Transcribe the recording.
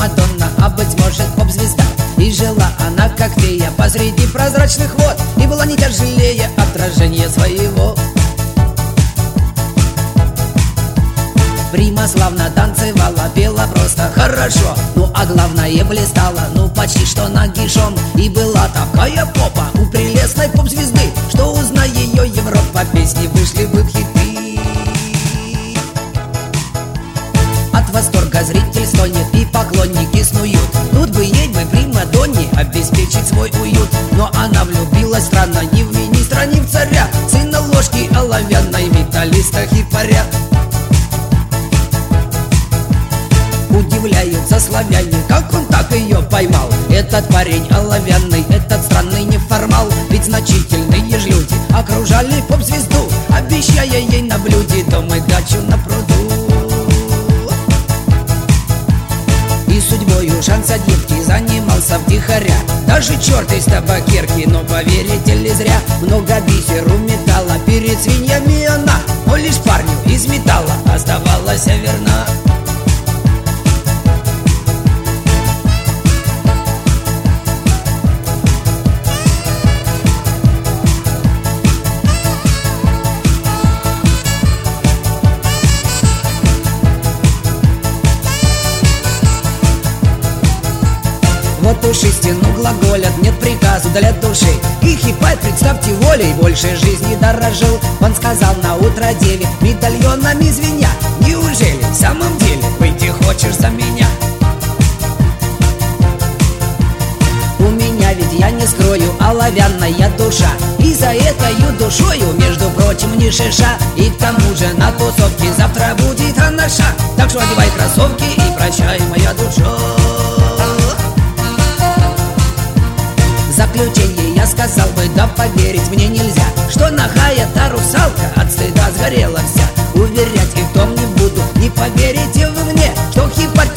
примадонна, а быть может поп-звезда. И жила она как фея посреди прозрачных вод, и была не тяжелее отражения своего. Прима славно танцевала, пела просто хорошо, ну а главное блистала, ну почти что нагишом. И была такая попа у прелестной поп-звезды, что, узная ее Европа, песни вышли бы в хиты. От восторга зритель стонет и поклонники снуют. Тут бы ей бы примадонне обеспечить свой уют, но она влюбилась странно ни в министра, ни в царя, сына ложки оловянной, металлиста хипаря. Удивляются славяне, как он так ее поймал. Этот парень оловянный, этот странный неформал. Ведь значительные ж люди окружали поп-звезду, обещая ей на блюде дом и дачу на пруду. И судьбою шанса девки занимался втихаря, даже черт из табакерки, но поверите ли зря. Много бисеру металла перед свиньями она, но лишь парню из металла оставалась верна. Вот уж истину глаголят, нет приказу для души. И хипарь, представьте, волей больше жизни дорожил. Он сказал на утро деве, медальонами звеня: неужели в самом деле выйти хочешь за меня? У меня ведь, я не скрою, оловянная душа, и за этою душою, между прочим, не шиша. И к тому же на тусовке завтра будет анаша. Так что одевай кроссовки и прощай, моя душа. В заключение я сказал бы, да поверить мне нельзя, что нахая та русалка от стыда сгорела вся. Уверять и в том не буду, не поверите вы мне, что хипарь